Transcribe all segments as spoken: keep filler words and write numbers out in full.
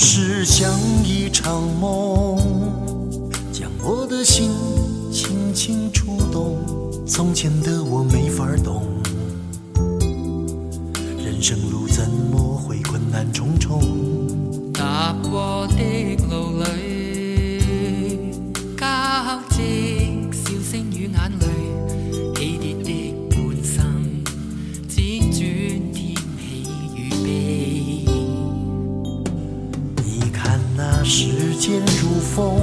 事像一场梦，将我的心轻轻触动。从前的我没法懂，人生路怎么会困难重重？ 踏過的路裏，交織笑聲與眼淚，起跌的半生，只轉天氣與悲。 你看那時間如風，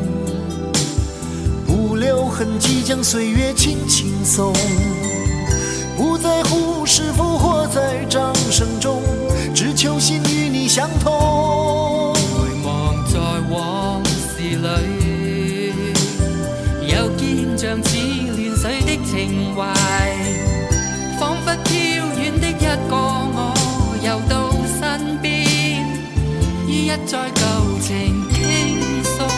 不留痕迹將歲月輕輕送，不在乎是否活在掌聲中，只求心與你相通。 回望在往事裏，又見像似亂水的情懷，彷彿飄遠的一個我，又到身邊，依一再舊情傾訴。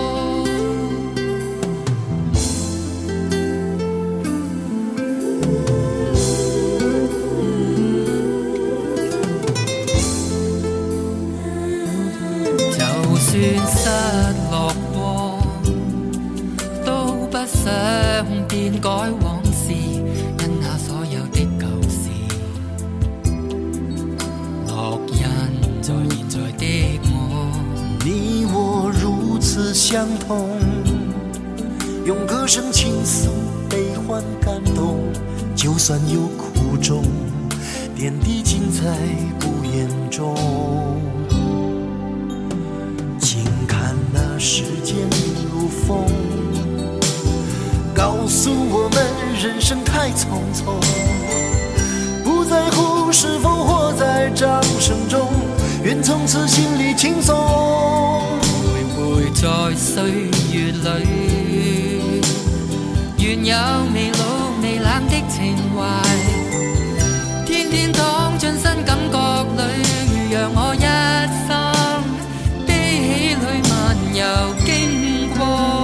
就算失落過，都不想變改往事，因那所有的舊事，烙印在現在的我。 你我如此相同，用歌聲傾訴悲歡感動，就算有苦衷，點滴盡在不言中。時間如風，告訴我們人生太匆匆，不在乎是否活在掌聲中，願從此心裡輕鬆。 徘徊在歲月裡，願有未老未冷的情懷，天天躺進新感覺裡，讓我一生悲喜裡漫遊經過。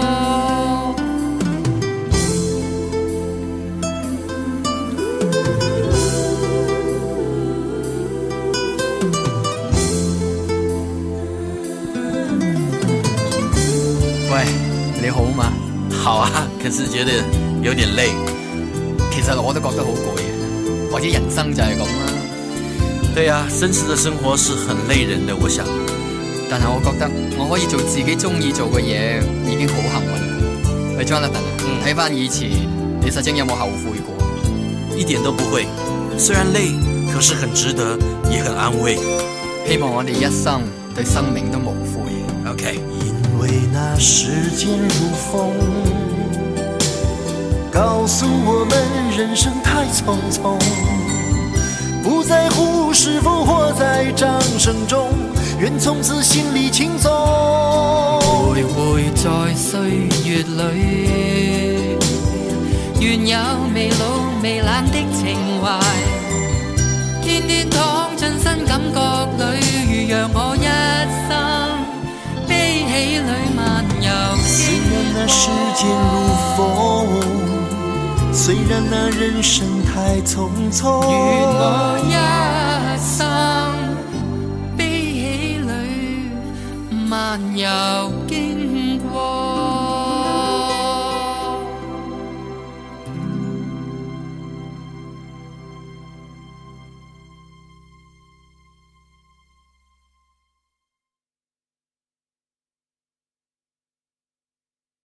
喂，你好嗎？ 好啊，可是覺得有點累。 其實我都覺得好攰嘅，或者人生就係咁啦。 對啊，真實的生活是很累人的，我想。 但係我覺得我可以做自己中意做嘅嘢，已經好幸運啦。喂 Jonathan，睇翻以前，你實際有冇後悔過？ 一點都不會，雖然累，可是很值得，也很安慰。 希望我哋一生對生命都無悔。OK。 因為那時間如風，告訴我們人生太匆匆，不在乎是否活在掌聲中，願從此心裡輕鬆。 徘徊在歲月裡，願有未老未冷的情懷，天天躺進新感覺裡，讓我一生悲喜裡漫遊雖然那時間如風，雖然那人生太匆匆， 願我一